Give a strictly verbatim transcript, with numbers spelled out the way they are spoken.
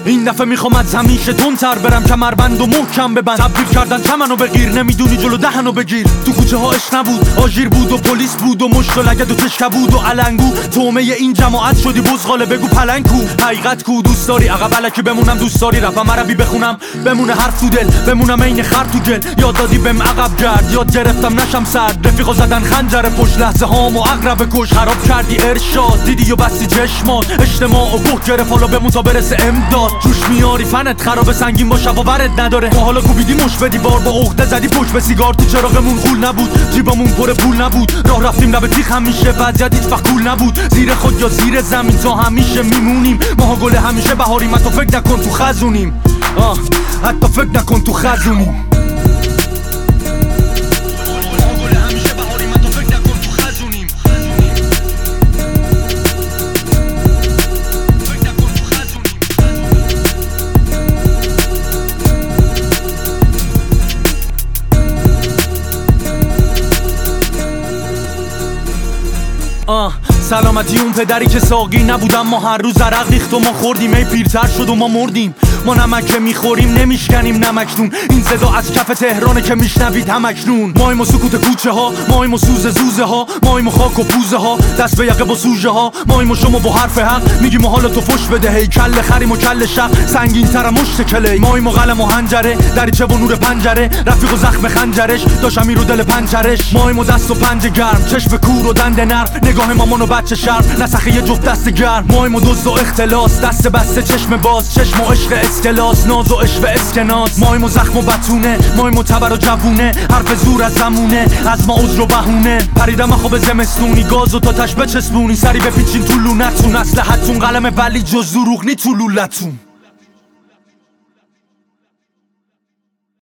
این دفعه میخوام از همیشه تندتر برم، کمربند و محکم ببند. تبدیل کردن چمنو بگیر، نمیدونی جلو دهنو بگیر. تو کوچه ها عشق نبود، آژیر بود و پلیس بود و مشت و لگد و تشکه بود و علنگو. تومه این جماعت شدی بزغاله، بگو پلنگ کو، حقیقت کو. دوست داری عقب الکی بمونم، دوست داری رپم عربی بخونم بمونه حرف تو دل، بمونم عین خر تو گل. یاد دادی بهم عقب گرد، یاد گرفتم نشم سرد. رفیقا زدن خنجر پشت، لحظه هامو عقرب کش. خراب کردی ارشاد، دیدی و بستی چشمات. اجتماع و گه گرفت، حالا بمون تا برسه امداد. جوش میاری فنت خراب، سنگین با شباورت نداره. تا حالا کوبیدی مش بدی بار، با عقده زدی پشت به سیگار. تو چراغمون خول نبود، جیبمون پر پول نبود. راه رفتیم لب تیغ همیشه، وضعیت هیچ وقت کول نبود. زیر خود یا زیر زمین تا همیشه میمونیم. ماها گل همیشه بهاریم، حتی فکر نکن تو خزونیم. آه حتی فکر نکن تو خزونیم. آه سلامتی اون پدری که ساقی نبود، اما هر روز عرق ریخت و ما خوردیم. ای پیرتر شد و ما مردیم. ما نمک که میخوریم نمیشکنیم نمکنون. این صدا از کف تهرانه که میشنوید همکنون. مایم و سکوت کوچه ها، مایم و سوز زوزه ها، مایم و خاک و پوزه ها، دست به یقه با سوژه ها. مایم و شما با حرف حق میگیم و حالا تو فش بده. هی کل خریم و کل شق، سنگین تر مشت کلی. مایم و قلم و حنجره، دریچه و نور پنجره. رفیق و زخم خنجرش، داشم رو دل پنجرش. مایم و دست و پنجه گرم، چشم کور و دند نرم. نگاه مامان و بچه شرف، نسخه یه جفت دست گرم. مایم و دزد و اختلاس، دست بسته چشم باز. چشم و عشق اسکلاس، ناز و عشق اسکناس. مایم و زخم و بتونه، مایم و تبر و جوونه. حرف زور از زمونه، از ما عذر و بهونه. پریدم خواب زمستونی، گاز و تا تش بچسبونی. سری بپیچین تو لونتون، اسلحتون قلم ولی جز دروغ نی تو لولتون.